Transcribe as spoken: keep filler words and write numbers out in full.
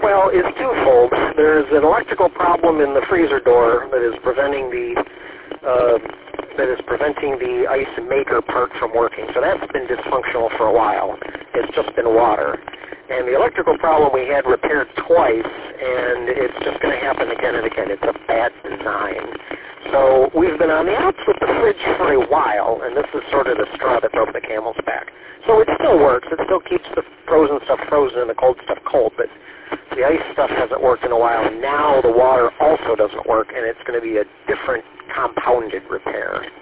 Well, it's twofold. There's an electrical problem in the freezer door that is preventing the uh, that is preventing the ice maker part from working. So that's been dysfunctional for a while. It's just been water. And the electrical problem we had repaired twice, and it's just going to happen again and again. It's a bad design. So we've been on the outs with the fridge for a while, and this is sort of the straw that broke the camel's back. So it still works. It still keeps the frozen stuff frozen and the cold stuff cold, but the ice stuff hasn't worked in a while. Now the water also doesn't work, and it's going to be a different compounded repair.